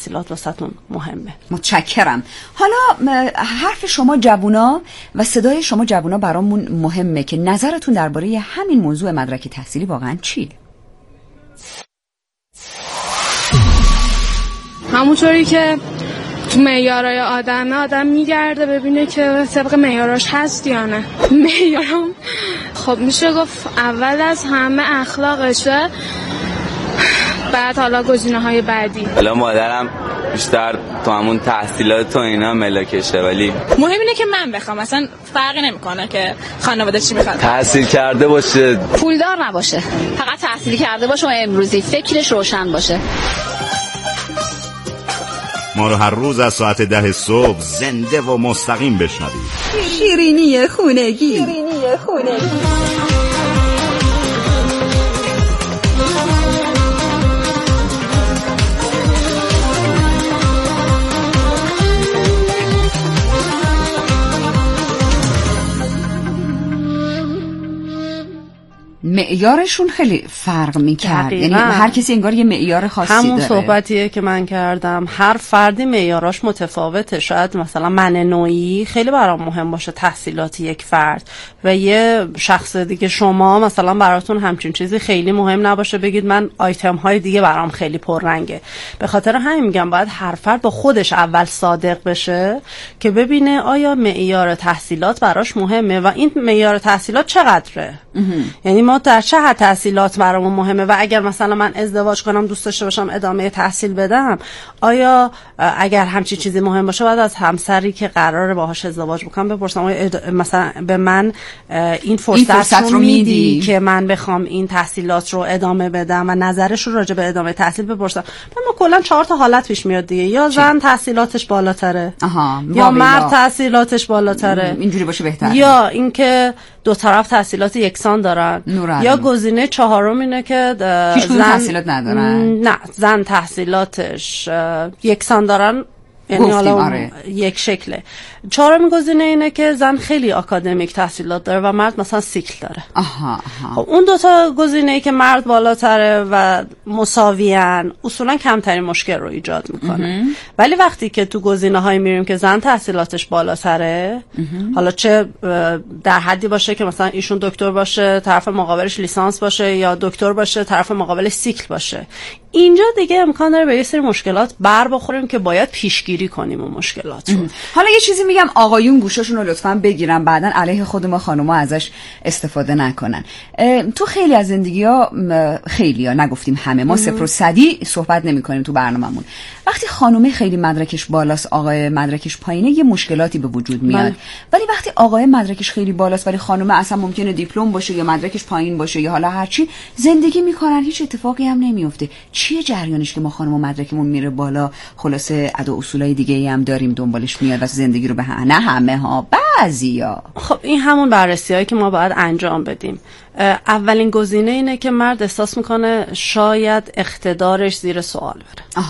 تحصیلات واسهتون مهمه. متشکرم. حالا حرف شما جوونا و صدای شما جوونا برامون مهمه که نظرتون درباره همین موضوع مدرک تحصیلی واقعا چیه؟ همونطوری که تو معیارای آدم میگرده ببینه که طبق معیاراش هست یا نه. معیارم خب میشه گفت اول از همه اخلاقشه، بعد حالا گزینه‌های بعدی. حالا مادرم بیشتر تو همون تحصیلات و اینا ملاکشه، ولی مهم اینه که من بخوام، اصلا فرقی نمیکنه که خانواده چی میخواد. تحصیل کرده باشه، پولدار نباشه، فقط تحصیل کرده باشه و امروزی فکرش روشن باشه. ما رو هر روز از ساعت 10 صبح زنده و مستقیم بشنوید. شیرینی خونگی. معیارشون خیلی فرق میکرد، یعنی هر کسی انگار یه معیار خاصی داره. همون صحبتیه که من کردم، هر فردی معیاراش متفاوته. شاید مثلا من نوعی خیلی برام مهم باشه تحصیلات یک فرد و یه شخص دیگه شما مثلا براتون همچین چیزی خیلی مهم نباشه، بگید من آیتم های دیگه برام خیلی پررنگه. به خاطر همین میگم باید هر فرد با خودش اول صادق بشه که ببینه آیا معیار تحصیلات براش مهمه و این معیار تحصیلات چقدره. یعنی ما در چه حد تحصیلات برامون مهمه و اگر مثلا من ازدواج کنم دوست داشته باشم ادامه تحصیل بدم، آیا اگر همچین چیزی مهم باشه باید از همسری که قراره باهاش ازدواج بکنم بپرسم آیا مثلا به من این فرصت رو میدی که من بخوام این تحصیلات رو ادامه بدم و نظرش رو راجع به ادامه تحصیل بپرسم. ما کلا 4 تا حالت پیش میاد دیگه، یا زن تحصیلاتش بالاتره، یا مرد تحصیلاتش بالاتره، اینجوری باشه بهتره، یا اینکه دو طرف تحصیلات یکسان دارن، یا گزینه چهارم اینه که زن تحصیلات ندارن. نه، زن تحصیلاتش یکسان دارن، یعنی حالا یک شکله. چهارمین گزینه اینه که زن خیلی آکادمیک تحصیلات داره و مرد مثلا سیکل داره. خب اون دو تا گزینه‌ای که مرد بالاتره و مساویان اصولا کمترین مشکل رو ایجاد میکنه. ولی وقتی که تو گزینه‌های میریم که زن تحصیلاتش بالاتره، حالا چه در حدی باشه که مثلا ایشون دکتر باشه طرف مقابلش لیسانس باشه، یا دکتر باشه طرف مقابلش سیکل باشه، اینجا دیگه امکان داره به یه سری مشکلات بر بخوریم که باید پیشگیری کنیم اون مشکلات رو. حالا یه چیزی میگم آقایون گوشاشون رو لطفاً بگیرن، بعدن علیه خود ما خانوما ازش استفاده نکنن. تو خیلی از زندگی‌ها، خیلی‌ها نگفتیم همه، ما 0 و 100 صحبت نمی‌کنیم تو برنامه‌مون. وقتی خانومه خیلی مدرکش بالاست، آقای مدرکش پایینه، یه مشکلاتی به وجود میاد. ولی وقتی آقای مدرکش خیلی بالاست ولی خانومه اصلا ممکنه دیپلم باشه یا مدرکش پایین باشه یا حالا هرچی، زندگی میکنن، هیچ اتفاقی هم نمیفته. چیه جریانش که ما خانوما مدرکمون میره بالا، خلاصه ادا اصولای دیگه‌ای هم داریم دنبالش میاد و زندگی رو به نه همه ها، بعضیا. خب این همون بررسی‌هایی که ما باید انجام بدیم. اولین گزینه اینه که مرد احساس میکنه شاید اقتدارش زیر سوال بره.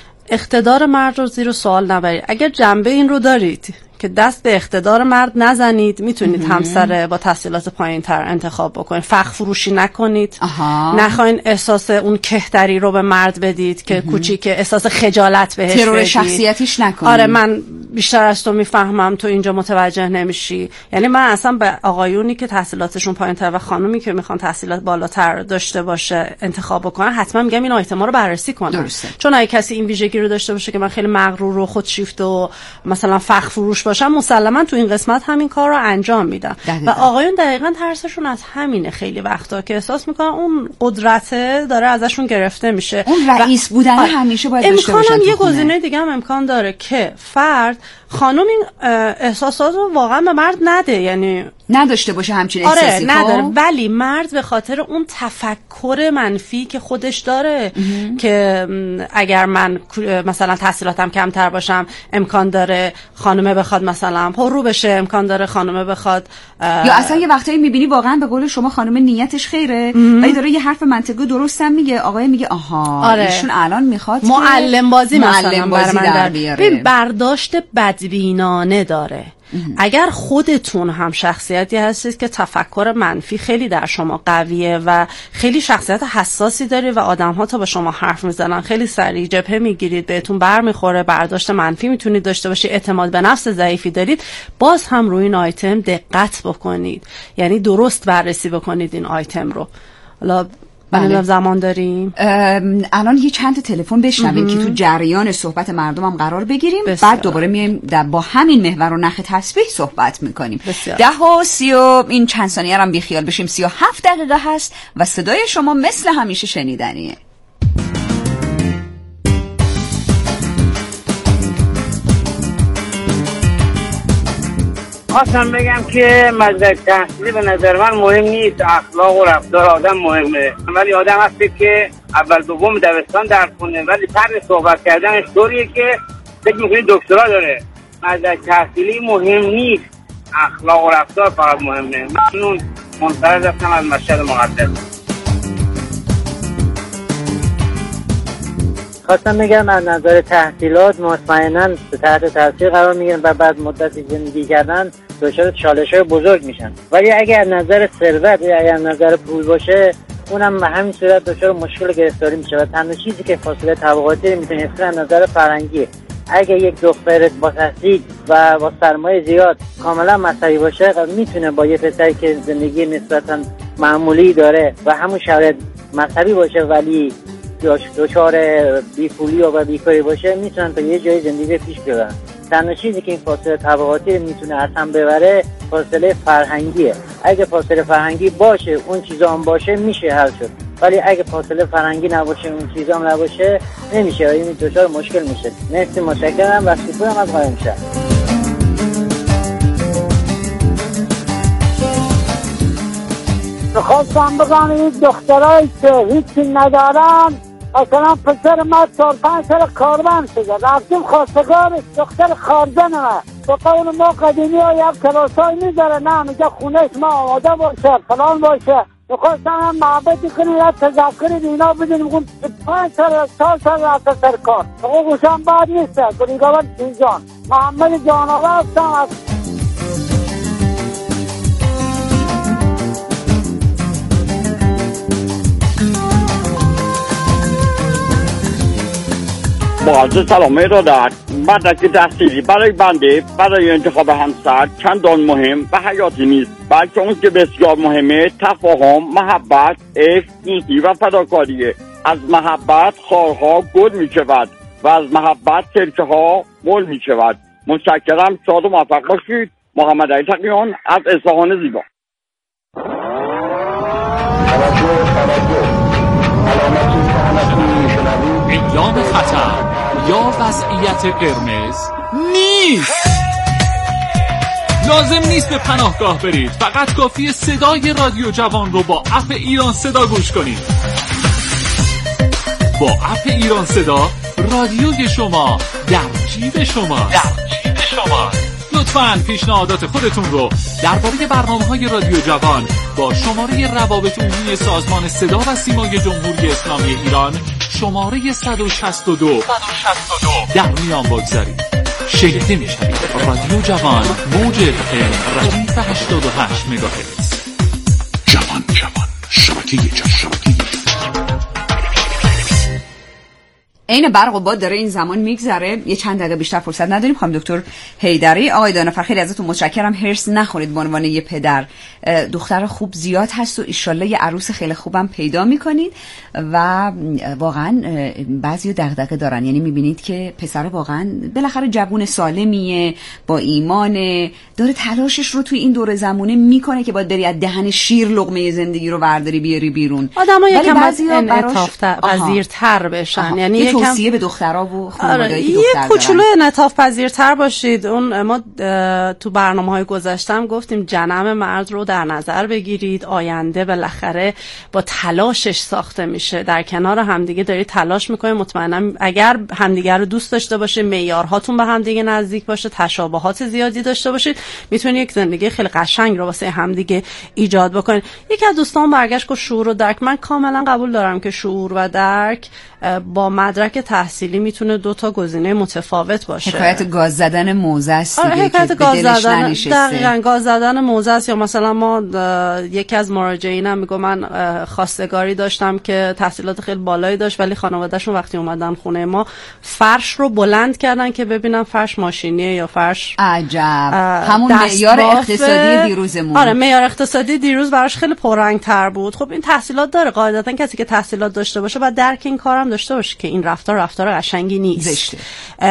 اقتدار مرد رو زیر سوال نبرید. اگر جنبه این رو دارید که دست به اقتدار مرد نزنید، میتونید همسر با تحصیلات پایین تر انتخاب بکنید. فخر فروشی نکنید، نخواین احساس اون کهتری رو به مرد بدید که کوچیکه، احساس خجالت بهش بدید، ترور شخصیتیش نکنید. آره من بیشتر از تو میفهمم، تو اینجا متوجه نمیشی. یعنی من اصلا به آقایونی که تحصیلاتشون پایین تر و خانومی که میخوان تحصیلات بالاتر داشته باشه انتخاب بکنن، حتما میگم این آیتما رو بررسی کنن. درسته. چون اگه کسی این ویژگی رو داشته باشه که من خیلی مغرور و خودشیفته و مثلا فخر فروش باشم، مسلما تو این قسمت همین کار رو انجام میدن. و آقایون دقیقاً ترسشون از همینه، خیلی وقتا که احساس میکنن اون قدرت داره ازشون گرفته میشه. اون رئیس بودن همیشه باید داشته باشن. امکانم یه گزینه دیگه هم امکان داره که فرد خانم این احساسات رو واقعا به مرد نده، یعنی نداشته باشه همچین احساسی. نداره، ولی مرد به خاطر اون تفکر منفی که خودش داره که اگر من مثلا تحصیلاتم کمتر باشم امکان داره خانومه بخواد مثلا پررو بشه، امکان داره خانومه بخواد یا اصلا یه وقتایی میبینی واقعا به قول شما خانومه نیتش خیره ولی داره یه حرف منطقی درست هم میگه، آقای میگه آها ایشون الان میخواد معلم بازی مثلا برای من در بیاره. برداشت بدبینانه داره. اگر خودتون هم شخصیتی هستید که تفکر منفی خیلی در شما قویه و خیلی شخصیت حساسی داری و آدم‌ها تا با شما حرف میزنن خیلی سریع جبهه میگیرید، بهتون برمیخوره، برداشت منفی میتونید داشته باشید، اعتماد به نفس ضعیفی دارید، باز هم روی این آیتم دقت بکنید، یعنی درست بررسی بکنید این آیتم رو. حالا بله زمان داریم الان یه چند تلفن بشنویم که تو جریان صحبت مردمم قرار بگیریم. بسیار. بعد دوباره میایم با همین محور و نخ تسبیح صحبت میکنیم. 10:30 این چند ثانیه هم بی خیال بشیم. 37 دقیقه هست و صدای شما مثل همیشه شنیدنیه. خواستم بگم که مدرک تحصیلی به نظر من مهم نیست، اخلاق و رفتار آدم مهمه. ولی آدم هستی که اول دوم دبستان درس خونده ولی طرز صحبت کردنش طوریه که فکر می‌کنی دکترا داره. مدرک تحصیلی مهم نیست، اخلاق و رفتار فقط مهمه. ممنون. منصرف هستم از مشهد مقدس. خواستم بگم از نظر تحصیلات مطمئناً تحت تاثیر قرار میگیرن و بعد مدتی زندگی کردن دچار چالش‌های بزرگ میشن. ولی اگر از نظر ثروت یا اگر از نظر پول باشه اونم به همین صورت دچار مشکل گرفتاری میشه و تنها چیزی که فاصله طبقاتی میتونه حفظ از نظر فرهنگی. اگه یک دختر با تحصیل و با سرمایه زیاد کاملا مذهبی باشه میتونه با یه پسری که زندگی نسبتاً معمولی داره و همون شرایط مذهبی باشه ولی دچار بیپولی و بیکاری باشه میتونن تا یه جای زندگی پیش ببرن. تنها چیزی که این فاصله طبقاتی میتونه از هم ببره فاصله فرهنگیه. اگه فاصله فرهنگی باشه اون چیزا هم باشه میشه حل شد، ولی اگه فاصله فرهنگی نباشه اون چیزا هم نباشه نمیشه و این دچار مشکل میشه. مرسی، متشکرم و سپاسم از قائم‌شهر. خواستم بگم این دخترایی که هیچی ندارن، مثلا پسر ما 4-5 سال کارمند شده، رفتیم خواستگارش دختر خارزنه با قول ما قدیمی ها یک کلاسای میذاره، نه میگه خونش ما آماده باشه فلان باشه. میخواستم هم معبدی کنی یا تذکری دینا بدین، میگون 5 سال رفته سر کار حقوقشان بعد نیسته. گریگاور چیزان محمد جاناوه هستم از معزز سلام ارادت. مدرک تحصیلی برای بنده برای انتخاب همسر چندان مهم و حیاتی نیست، بلکه اون که بسیار مهمه تفاهم، محبت، عشق، دوستی و فداکاریه. از محبت خارها گل می شود و از محبت سرکه ها مل می شود. متشکرم، شاد و موفق باشید. محمد علی تقیان از اصفهان زیبا. اعلام خطر یا وضعیت قرمز نیست. لازم نیست به پناهگاه برید، فقط کافیه صدای رادیو جوان رو با اپ ایران صدا گوش کنید. با اپ ایران صدا رادیوی شما در جیب شما. لطفاً پیشنهادات خودتون رو درباره برنامه‌های رادیو جوان با شماره روابط عمومی سازمان صدا و سیمای جمهوری اسلامی ایران شماره 162 در میان بگذارید. شنیده میشوید. رادیو جوان موج FM ردیف 88 مگاهرتز. جوان شبکه عین برق و باد داره این زمان میگذره. یه چند دقیقه بیشتر فرصت نداریم. خانم دکتر حیدری، آقای دانفر، خیلی ازتون متشکرم. هرس نخورید به عنوان یه پدر. دختر خوب زیاد هست و ایشالله یه عروس خیلی خوبم پیدا میکنید و واقعا بعضی دغدغه دارن. یعنی میبینید که پسر واقعا بالاخره جوون سالمیه، با ایمانه، داره تلاشش رو توی این دوره زمونه میکنه که باید بری از دهن شیر لقمه زندگی رو برداری بیاری بیرون. آدم‌ها یکم انعطاف پذیرتر بشن. یعنی توصیه به دخترها و خانواده‌ای که یه کوچولو انعطاف پذیرتر باشید. اون ما تو برنامه‌های گذشتم گفتیم جنم مرد رو در نظر بگیرید. آینده بالاخره با تلاشش ساخته میشه. در کنار همدیگه دارید تلاش میکنید. مطمئنم اگر همدیگه رو دوست داشته باشید، معیارهاتون به همدیگه نزدیک باشه، تشابهات زیادی داشته باشید، میتونید یک زندگی خیلی قشنگ رو واسه همدیگه ایجاد بکنید. یکی از دوستان برگشت گفت شعور و درک. من کاملا قبول دارم که شعور و درک با مدرک مدرک تحصیلی میتونه 2 تا گزینه متفاوت باشه. حکایت گاز زدن موزه است دیگه. حکایت گاز زدن، دقیقاً گاز زدن موزه است. یا مثلا ما یکی از مراجعینم میگه من خواستگاری داشتم که تحصیلات خیلی بالایی داشت ولی خانواده‌شون وقتی اومدن خونه ما فرش رو بلند کردن که ببینم فرش ماشینیه یا فرش. عجب. همون معیار اقتصادی دیروزمون. آره معیار اقتصادی دیروز براش خیلی پررنگ‌تر بود. خب این تحصیلات داره، قاعدتا کسی که تحصیلات داشته باشه باید درک این کارم داشته باشه که این رفتار قشنگی نیست. زشته.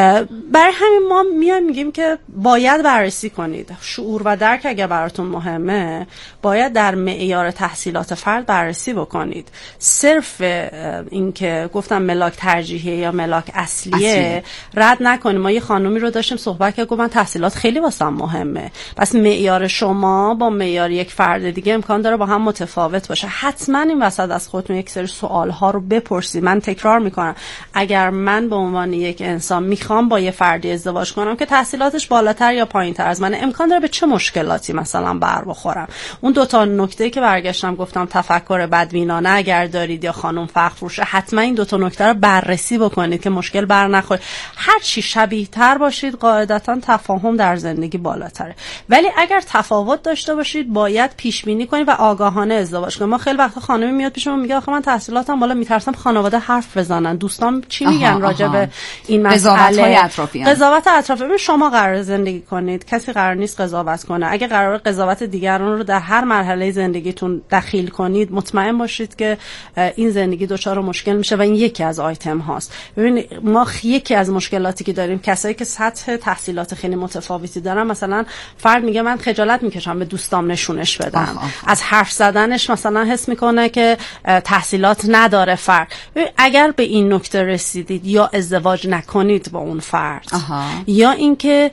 برای همین ما میگیم که باید بررسی کنید. شعور و درک اگه براتون مهمه باید در معیار تحصیلات فرد بررسی بکنید. صرف این که گفتم ملاک ترجیحی یا ملاک اصلیه رد نکنید. ما یه خانومی رو داشتیم صحبت که گفت من تحصیلات خیلی واسم مهمه. پس معیار شما با معیار یک فرد دیگه امکان داره با هم متفاوت باشه. حتما این وسط از خودتون یک سری سوال ها رو بپرسید. من تکرار میکنم اگر من به عنوان یک انسان میخوام با یه فردی ازدواج کنم که تحصیلاتش بالاتر یا پایینتر از منه، امکان داره به چه مشکلاتی مثلا بر بخورم. اون 2 تا نکته که برگشتم گفتم تفکر بدبینانه اگر دارید یا خانم فخر فروشه، حتما این 2 تا نکته رو بررسی بکنید که مشکل بر نخوره. هر چی شبیه تر باشید قاعدتا تفاهم در زندگی بالاتره. ولی اگر تفاوت داشته باشید باید پیش بینی کنید و آگاهانه ازدواج کنید. ما خیلی وقتا خانمی میاد پیش ما میگه آخه من تحصیلاتم بالا، میترسم خانواده حرف بزنن، دوستان چی میگن راجع به این مسئله. قضاوت اطرافیان. شما قرار زندگی کنید، کسی قرار نیست قضاوت کنه. اگه قرار قضاوت دیگران رو در هر مرحله زندگیتون دخیل کنید مطمئن باشید که این زندگی دچار مشکل میشه و این یکی از آیتم هاست. ببینید ما یکی از مشکلاتی که داریم کسایی که سطح تحصیلات خیلی متفاوتی دارن، مثلا فرد میگه من خجالت میکشم به دوستام نشونش بدم. از حرف زدنش مثلا حس میکنه که تحصیلات نداره فرد. اگر به این نکته رسیدید یا ازدواج نکنید با اون فرد یا اینکه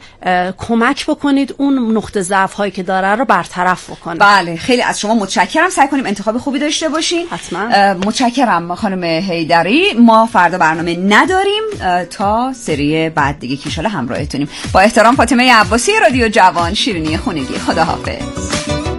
کمک بکنید اون نقطه ضعف هایی که داره رو برطرف بکنید. بله خیلی از شما متشکرم. سعی کنیم انتخاب خوبی داشته باشین. حتما. متشکرم خانم حیدری. ما فردا برنامه نداریم تا سری بعد دیگه که ان شاءالله همراهتونیم. با احترام فاطمه عباسی، رادیو جوان، شیرینی خونگی. خداحافظ.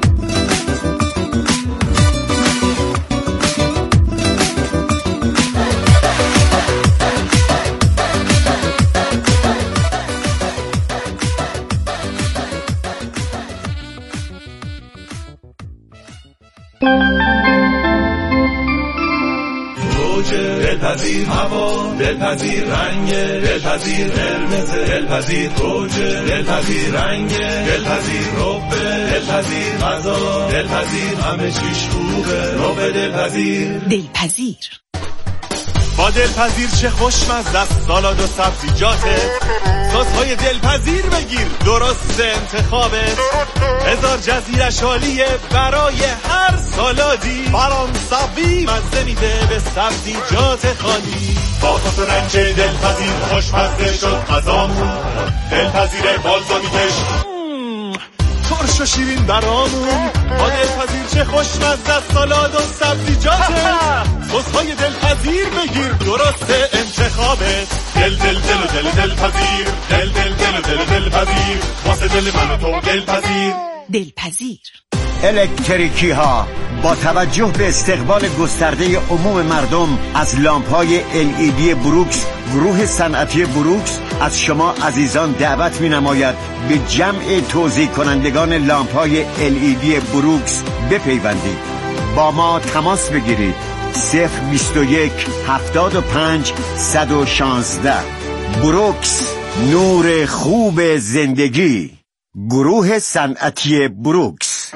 دلپذیر هوا، دلپذیر رنگ، دلپذیر قرمز، دلپذیر گوجه، دلپذیر رنگ، دلپذیر ربه، دلپذیر غذا، دلپذیر همه چیش خوبه، ربه دلپذیر. با دلپذیر چه خوشمزه است سالاد و سبزیجاته، سس‌های دلپذیر بگیر درست انتخابت، 1000 جزیرش عالیه برای هر سالادی، فرانسوی مزه میده به سبزیجات خالی. با صوص رنج دلپذیر خوشمزه شد غذامون، دلپذیر بالزامیکش ترش و شیرین برامون. با دلپذیر چه خوشمزه است سالاد و سبزیجاته، سس‌های دلپذیر بگیر درست انتخابت، دلپذیر، دلپذیر، واسه دل من و تو دلپذیر. الکتریکی ها با توجه به استقبال گسترده عموم مردم از لامپ‌های LED بروکس، گروه صنعتی بروکس از شما عزیزان دعوت می‌نماید به جمع توزیع کنندگان لامپ‌های LED بروکس بپیوندید. با ما تماس بگیرید 021 75 116. بروکس، نور خوب زندگی. گروه صنعتی بروکس.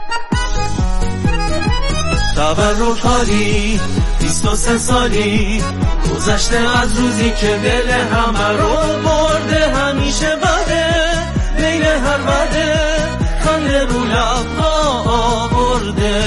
تبرک حالی 23 سالی گذشته از روزی که دل همه رو برده، همیشه بده لیل هر بده، خنده رو لبها آورده.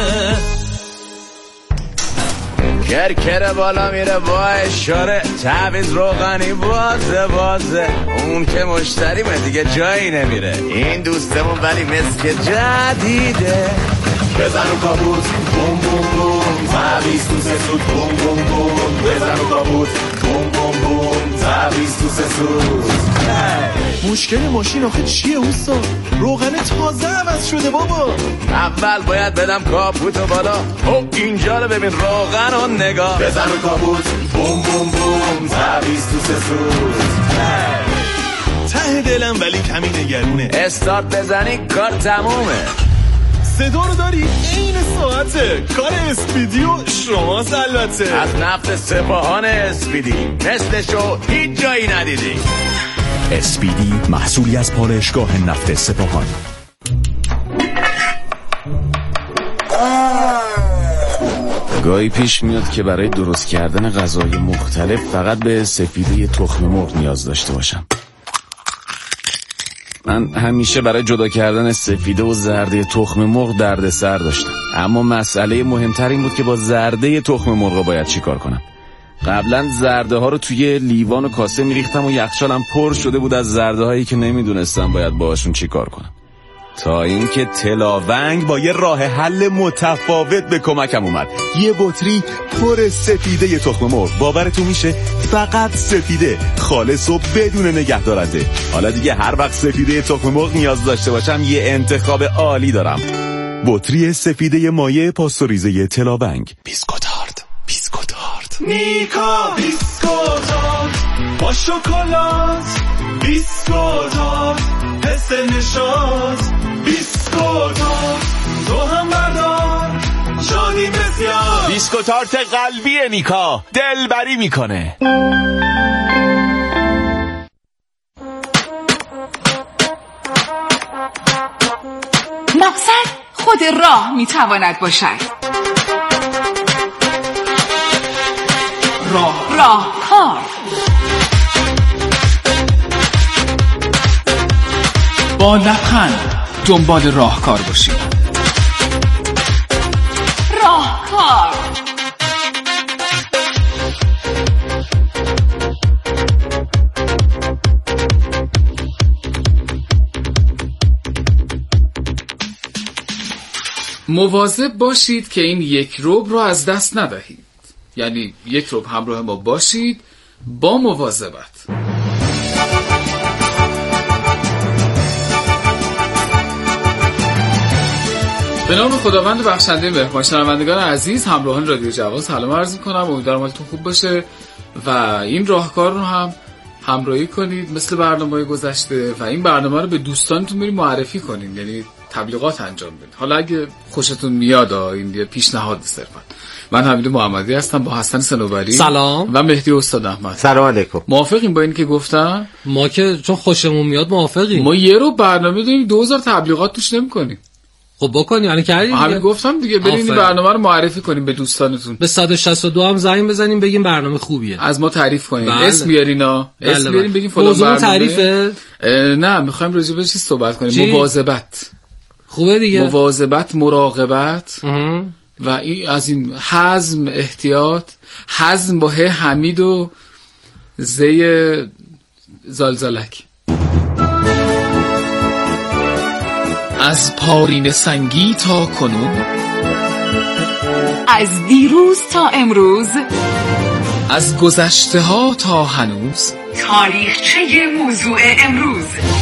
کرکر بالا میره با اشاره، تعویض روغنی بازه اون که مشتریمه دیگه جایی نمیره، این دوستمون ولی مسک جدیده. بزن و کابوس بوم بوم بوم، تعویض تو سه سود بوم بوم بوم، بزن و کابوس بوم بوم بوم، تعویض تو سه سود. مشکل ماشین آخه چیه اوستا؟ روغن تازه عوض شده بابا. اول باید بدم کاپوتو بالا. او اینجا رو ببین، روغن و نگاه. بزن رو کاپوت بوم بوم بوم، تعویض تو 3 روز. ته دلم ولی کمی نگرونه. استارت بزنی کار تمومه. صدا رو داری؟ این ساعته. کار اسپیدی و شماست البته. از نفت سپاهان اسپیدی، مثلشو هیچ جایی ندیدی. اسپیدی محصولی از پالایشگاه نفت سپاهان. گاهی پیش میاد که برای درست کردن غذای مختلف فقط به سفیده تخم مرغ نیاز داشته باشم. من همیشه برای جدا کردن سفیده و زرده تخم مرغ دردسر داشتم، اما مسئله مهمتر این بود که با زرده تخم مرغ باید چی کار کنم. قبلا زرده ها رو توی لیوان و کاسه میریختم و یخچالم پر شده بود از زرده هایی که نمیدونستم باید باهاشون چی کار کنم، تا اینکه تلاونگ با یه راه حل متفاوت به کمکم اومد. یه بطری پر سفیده تخم مرغ، باورتون میشه فقط سفیده، خالص و بدون نگهدارنده. حالا دیگه هر وقت سفیده تخم مرغ نیاز داشته باشم یه انتخاب عالی دارم. بطری سفیده مایع پاستوریزه تلاونگ. بیسکوتارد میکا بیسکوتارد با شکلات، بیسکوتارد حس نشاط، بیسکوتارد تو هم بردار شادی بسیار. بیسکوتارت قلبی نیکا، دلبری میکنه. مقصد خود راه میتواند باشد. راهکار. با لبخند دنبال راهکار باشید. راهکار. مواظب باشید که این یک ربع رو از دست ندهید. یعنی یک ربع همراه ما باشید با مواظبت. به نام خداوند بخشنده مهربان. شنوندگان عزیز، همراهان رادیو جوان سلام عرض می‌کنم. امیدوارم حالتون خوب باشه و این راهکار رو هم همراهی کنید مثل برنامه‌های گذشته و این برنامه رو به دوستانتون برید معرفی کنید، یعنی تبلیغات انجام بدید. حالا اگه خوشتون میاد این یه پیشنهاد صرفا. من حمید محمدی هستم با حسن صنوبری سلام و مهدی استاد احمد. سلام علیکم. موافقین با این که گفتم؟ ما که چون خوشمون میاد موافقیم. ما یه رو برنامه داریم 2000 تبلیغات توش نمی‌کنیم. خب بکنی، یعنی کردیم دیگه. همین گفتم دیگه، بریم این برنامه رو معرفی کنیم به دوستانتون. به 162 هم زنگ بزنیم بگیم برنامه خوبیه. از ما تعریف کنین. بله. اسم بیارینا. اسم بیارین بگیم فلان موضوع برنامه. تعریفه؟ نه، می‌خوایم راجع به چیز صحبت کنیم. مواظبت. خوبه دیگه. مواظبت، مراقبت. و این از این حزم، احتیاط. حزم با حمید و زی زلزلک. از پارین سنگی تا کنون، از دیروز تا امروز، از گذشته ها تا هنوز، تاریخچه موضوع امروز.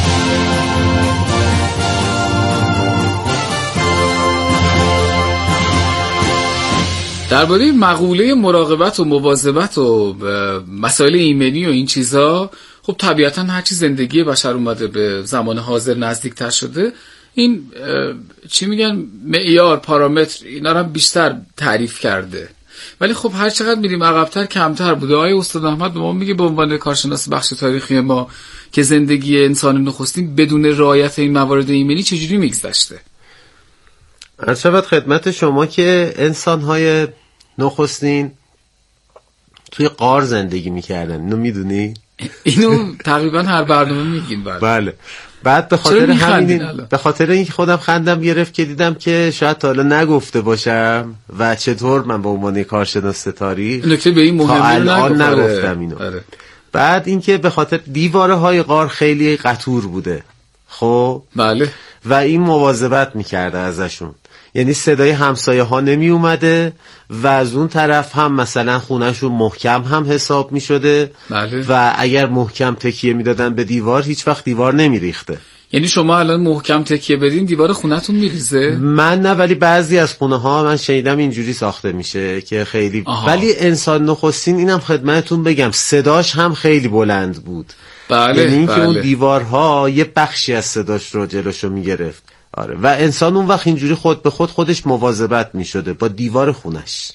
درباره مقوله مراقبت و مواظبت و مسائل ایمنی و این چیزا، خب طبیعتا هرچی زندگی بشر اومده به زمان حاضر نزدیکتر شده، این چی میگن معیار، پارامتر، اینا رو هم بیشتر تعریف کرده. ولی خب هر چقدر میریم عقب‌تر کمتر بوده. آقای استاد احمد به ما میگه به عنوان کارشناس بخش تاریخی ما که زندگی انسان نخستین بدون رعایت این موارد ایمنی چجوری میگذشته. عرض شود خدمت شما که انسان‌های نخستین توی غار زندگی میکردن. اینو میدونی؟ اینو تقریبا هر برنامه میگین. بله. بعد به خاطر همین، به خاطر اینکه خودم خندم گرفت که دیدم که شاید تا حالا نگفته باشم و چطور من به عنوان کارشناس تاریخ نکته به این مهمه نگفتم اینو. بعد اینکه به خاطر دیوارهای غار خیلی قطور بوده، خب بله، و این مواظبت میکرده ازشون. یعنی صدای همسایه ها نمی اومده و از اون طرف هم مثلا خونهشون محکم هم حساب می شده و اگر محکم تکیه می دادن به دیوار هیچ وقت دیوار نمی ریخته. یعنی شما الان محکم تکیه بدین دیوار خونتون میریزه؟ من نه، ولی بعضی از خونه ها من شنیدم اینجوری ساخته میشه که خیلی ولی انسان نخستین اینم خدمتتون بگم صداش هم خیلی بلند بود. یعنی اینکه اون دیوارها یه بخشی از صداش رو جلوشو میگرفت. آره، و انسان اون وقت اینجوری خود به خودش مواظبت میشده با دیوار خونش.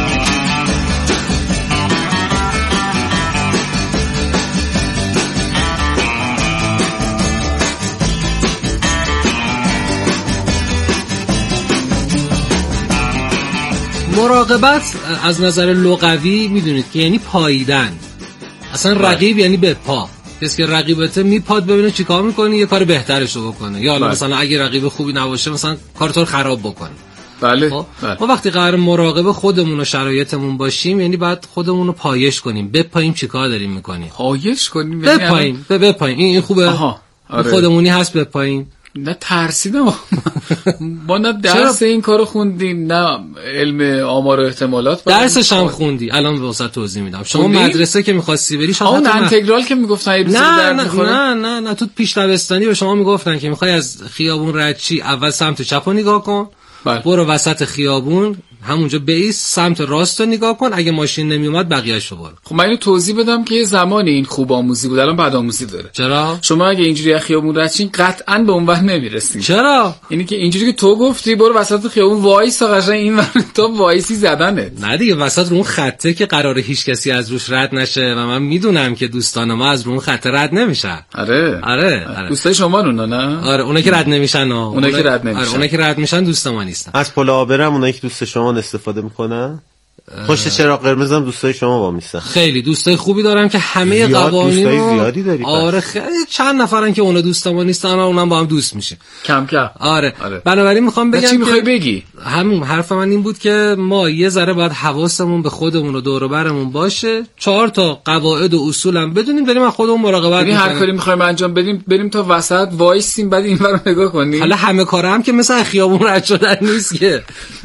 مراقبت از نظر لغوی میدونید که یعنی پاییدن. اصلا رقیب یعنی به پا. کسی که رقیبته میپاد ببینه چیکار میکنی یه کار بهترشو بکنه، یا مثلا اگه رقیب خوبی نباشه مثلا کارتو رو خراب بکنه. بله. ما وقتی قرار مراقب خودمون و شرایطمون باشیم یعنی باید خودمون رو پایش کنیم، بپاییم چیکار داریم میکنیم. پایش کنیم بپاییم این خوبه. خودمونی هست بپاییم. نه ترسیدم ما نه درس این کارو خوندیم نه علم آمار و احتمالات. درسش هم خوندی، الان به واسه توضیح میدم. شما مدرسه که می‌خواستی بری اون انتگرال که میگفتن یه روزی درد می‌خوره. نه تو پیش دبستانی به شما میگفتن که می‌خوای از خیابون رد چی اول سمت چپ رو نگاه کن، برو وسط خیابون همونجا بیس سمت راست رو نگاه کن، اگه ماشین نمیومد بقیه‌شو برو. خب من اینو توضیح بدم که زمانی این خوب آموزی بود، الان بد آموزی داره. چرا؟ شما اگه اینجوری خیابون رد چین قطعاً به اون وقت نمیرسید. چرا؟ یعنی که اینجوری که تو گفتی برو وسط خیابون وایس قشنگ این ور تو وایسی زدنت. نه دیگه وسط رو اون خطه که قراره هیچ کسی از روش رد نشه و من میدونم که دوستان ما از رو اون خط رد نمیشن. آره. دوستای شما نه؟ آره اونایی که رد نمیشن. اونایی که رد میشن دوست ما نیستن. از پل آبرم اونایی که دوست شما استفاده میکنن. پشت چراغ قرمز هم دوستای شما با میستن. خیلی دوستای خوبی دارم که همه قوانین دوستای زیادی داری. آره خیلی چند نفرن که اونا دوست ما نیستن و اونم با هم دوست میشه کم. آره. بنابراین میخوام بگم چی میخوای بگی؟ همون حرف من این بود که ما یه ذره باید حواسمون به خودمون و دور و برمون باشه، 4 تا قواعد و اصول هم بدونیم، بریم از خودمون مراقبت کنیم. هر کاری میخوایم انجام بدیم بریم تا وسط وایسیم بعد اینورو نگاه کنیم. حالا همه کارام که مثلا خیابون رد شدن نیست که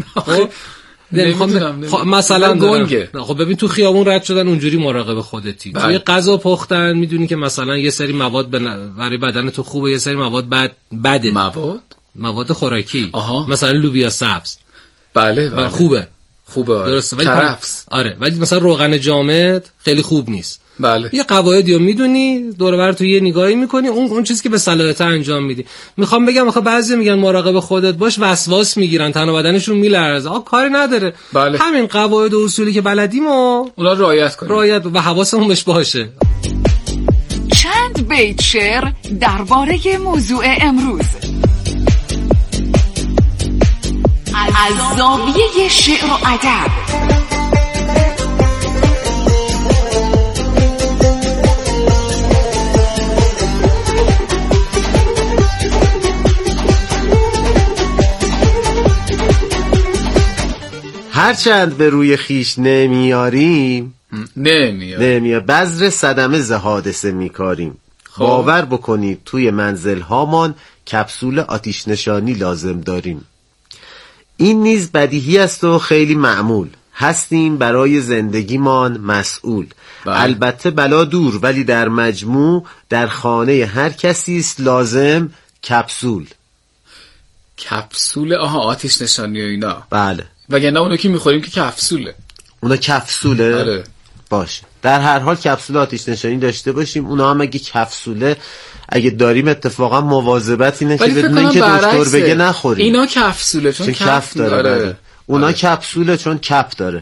مثلا گنگه. خب ببین تو خیابون رد شدن اونجوری مراقب خودتی. توی غذا پختن میدونی که مثلا یه سری مواد برای بدن تو خوبه، یه سری مواد بده. مواد خوراکی مثلا لوبیا سبز بله. خوبه درسته کرفس. آره ولی مثلا روغن جامد خیلی خوب نیست. بله. یه قواعدی رو میدونی، دور و بر تو یه نگاهی میکنی، اون چیزی که به صلاحیت انجام میدی. میخوام بگم آخه بعضی میگن مراقب خودت باش، وسواس میگیرن، تن و بدنشون میلرزه. کاری نداره. بله. همین قواعد و اصولی که بلدیم و اونا رعایت کنیم و حواسمون بهش باشه. چند بیت شعر درباره موضوع امروز از زاویه شعر و ادب. هرچند به روی خیش نمیاریم بذر صدمه ز حادثه میکاریم. باور بکنید توی منزل هامان کپسول آتش نشانی لازم داریم. این نیز بدیهی است و خیلی معمول، هستیم برای زندگیمان مسئول. البته بلا دور، ولی در مجموع در خانه هر کسی است لازم کپسول. آتش نشانی و اینا. بله. وگرنه اونو که میخوریم که کپسوله. اونا کپسوله؟ آره. باشه. در هر حال کپسول آتش نشانی داشته باشیم. اونا هم اگه کپسوله اگه داریم اتفاقا مواظبت اینه که بدون اینکه دکتر بگه نخوریم. اینا کپسوله چون کف داره. آره. اونا کپسوله چون کپ داره.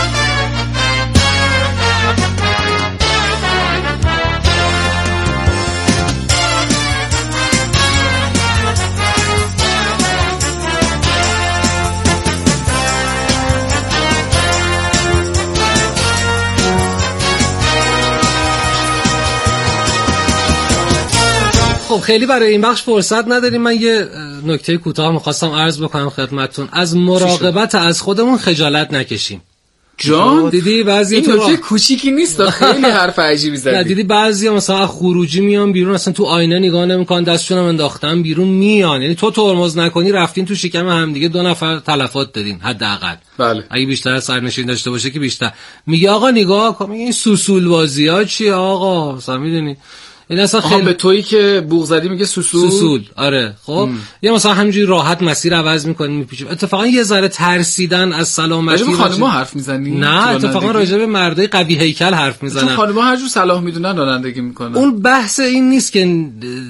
خب خیلی برای این بخش فرصت نداریم. من یه نکته کوتاه می‌خواستم عرض بکنم خدمتتون. از مراقبت از خودمون خجالت نکشیم. جان دیدی بعضی این نکته کوچیکی نیست، خیلی حرف عجیبی زدی. نه دیدی بعضی مثلا خروجی میان بیرون، اصلا تو آینه نگاه نمیکنن، دستشون هم انداختن بیرون میان، یعنی تو ترمز نکنی رفتین تو شکم هم دیگه 2 نفر تلفات دادین حداقل. بله. اگه بیشتر سرنشین داشته باشه که بیشتر. میگه آقا نگاه کن، میگه این سوسول بازی‌ها چیه آقا؟ مثلا میدونی این اصلا خیلی به تویی که بوق زدی میگه سوسول. آره خب یا مثلا همینجوری راحت مسیر عوض میکنی میپیچی. اتفاقا یه ذره ترسیدن از سلامتی. راجب خانم‌ها حرف میزنی؟ نه اتفاقا راجب مردای قوی هیکل حرف میزنن. چون خانم‌ها هر جور صلاح میدونن رانندگی میکنن. اون بحث این نیست که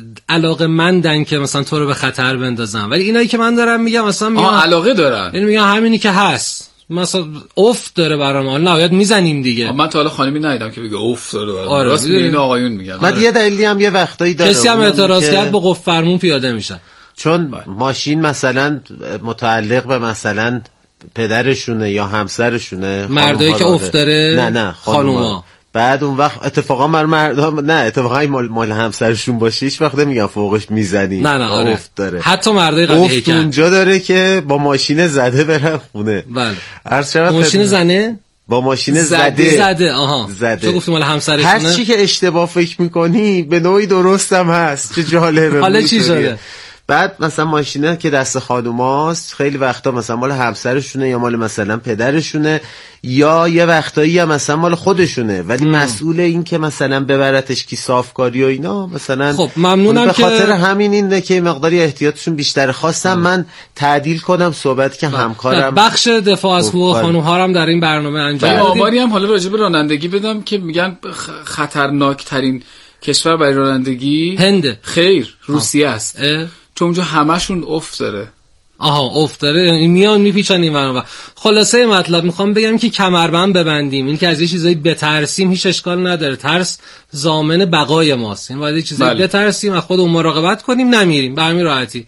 علاقه‌مندن که مثلا تو رو به خطر بندازن، ولی اینایی که من دارم میگم مثلا میگم علاقه دارن، یعنی میگم همینی که هست، مثلا افت داره برام، نهایت میزنیم دیگه. من تا حالا خانمی ندیدم که بگه افت داره برام. آره راست میگن آقایون میگن. بعد یه دلیلی هم یه وقتایی داره، کسی هم اعتراض کرد با قفل فرمون پیاده میشن، چون ماشین مثلا متعلق به مثلا پدرشونه یا همسرشونه، مردایی که افت داره نه خانوما. بعد اون وقت اتفاقا مردم نه اتفاقا مال همسرشون باشه هیچ وقت نمیگن فوقش میزنی. نه آره. افت داره، حتی مردای قوی هیکل اونجا داره که با ماشین زده برن خونه. بله ماشین زنه با ماشین زده. آها تو گفتی مال همسرشونه. هر چی که اشتباه فکر میکنی به نوعی درست هم هست. چه جالبه. حالا چی شده؟ بعد مثلا ماشینه که دست خانوماست خیلی وقتا مثلا مال همسرشونه یا مال مثلا پدرشونه یا یه وقتایی هم مثلا مال خودشونه، ولی مسئول این که مثلا ببرتش کی صافکاری و اینا مثلا. خب ممنونم به خاطر همین اینه که مقداری احتیاطشون بیشتره. خواستم من تعدیل کنم صحبت که همکارم بخش دفاع از حقوق خانوم‌ها هم در این برنامه انجام دادیم. آماری هم حالا راجع به رانندگی بدم که میگن خطرناک ترین کشور برای رانندگی هنده. خیر روسیه است، چون اونجا همشون افت داره. افت داره، میان میپیچن این ور. خلاصه مطلب میخوام بگم که کمربند ببندیم، این که از یه چیزایی بترسیم هیچ اشکال نداره، ترس ضامن بقای ماست، این باید یه چیزایی بترسیم از خودمون مراقبت کنیم، نمیریم به همین راحتی.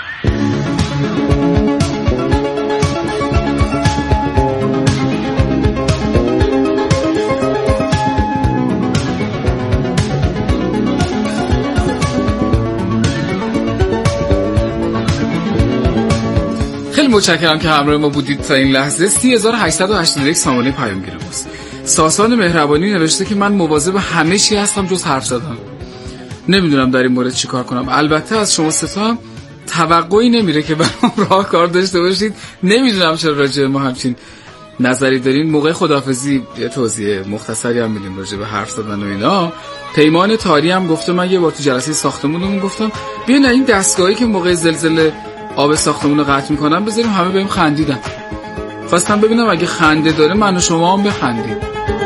خیلی متشکرم که همراه ما بودید تا این لحظه. 3881 سامانه پیامگیر ماست. ساسان مهربانی نوشته که من مواظب همه چی هستم جز حرف زدن. نمیدونم در این مورد چیکار کنم. البته از شما سه تا توقعی نمیره که برام راهکار داشته باشید. نمیدونم چرا راجع به ما همچین نظری دارین. موقع خداحافظی یه توضیح مختصری هم میدیم راجع به حرف زدن و اینا. پیمان تاری هم گفته، من یه بار تو جلسه ساختمونمون گفتم ببین این دستگاهی که موقع زلزله آب ساختمون رو قطع میکنن بذاریم همه بهم خندیدن. خواستم ببینم اگه خنده داره من و شما هم بخندیم.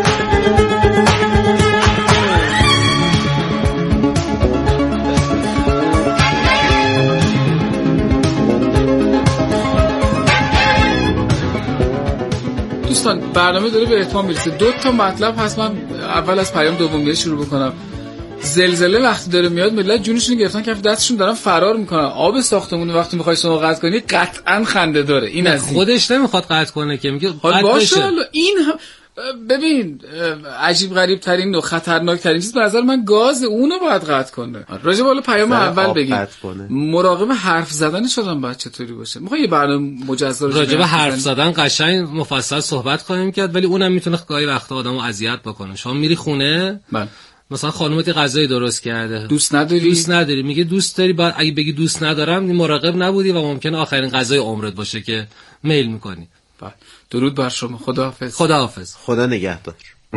دوستان برنامه داره به اتمام میرسه. 2 تا مطلب هست، من اول از پیام دومیه شروع بکنم. زلزله وقتی داره میاد ملت جونشون گرفتن کف دستشون دارن فرار میکنن. آب ساختمون وقتی میخوای شما قطع کنی قطعا خنده داره. این از این. خودش نمیخواد قطع کنه که میگه قطع بشه. این ببین عجیب غریب ترین و خطرناک ترین چیز به نظر من گاز، اونو باید قطع کنه. راجع به پیام اول بگیم مراقب حرف زدنش آدم باید چطوری باشه. میخوای یه برنامه مجزا راجع به حرف زدن قشنگ مفصل صحبت خواهیم کرد، ولی اونم میتونه گاهی وقتا آدمو اذیت بکنه. شما میری خونه مثلا خانومت غذای درست کرده، دوست نداری میگه دوست داری، بعد اگه بگی دوست ندارم مراقب نبودی و ممکنه آخرین غذای عمرت باشه که میل میکنی. درود بر شما. خداحافظ. خدا نگهدار.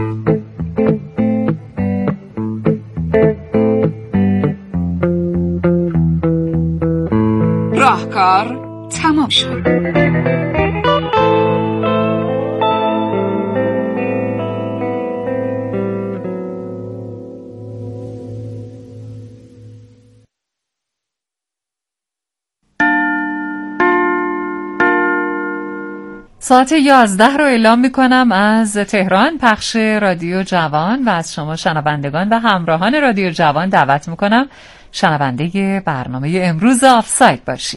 راهکار تمام شد. ساعت 11 رو اعلام میکنم از تهران، پخش رادیو جوان، و از شما شنوندگان و همراهان رادیو جوان دعوت میکنم شنونده برنامه امروز آفساید باشید.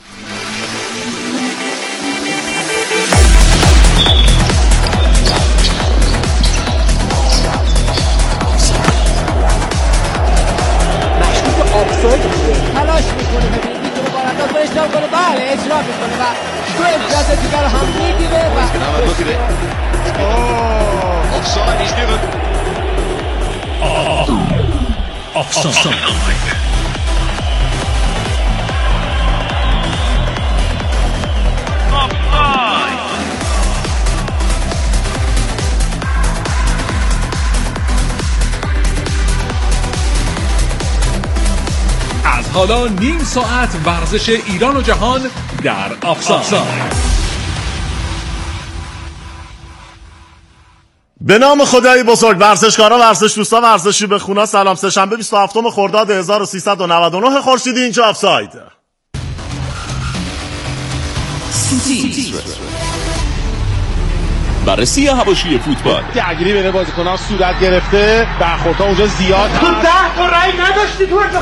مشکوک آفساید تلاش میکنه ببینید رو بارنده میخواد اجرا کنه بله اجرا میکنه و تو امتیاز دیگر رو هم میگیره و آفساید is given. Offside. از حالا نیم ساعت ورزش ایران و جهان در آفساید. به نام خدای بزرگ. ورزشکارا، ورزش دوستا، ورزشی به خونا، سلام. سه‌شنبه 27 خرداد 1399 خورشیدی، اینجا آفساید. بررسی حواشی فوتبال. درگیری بین بازیکنان صورت گرفته، برخوردها اونجا زیاد هست. تو 10 تا رای نداشتی تو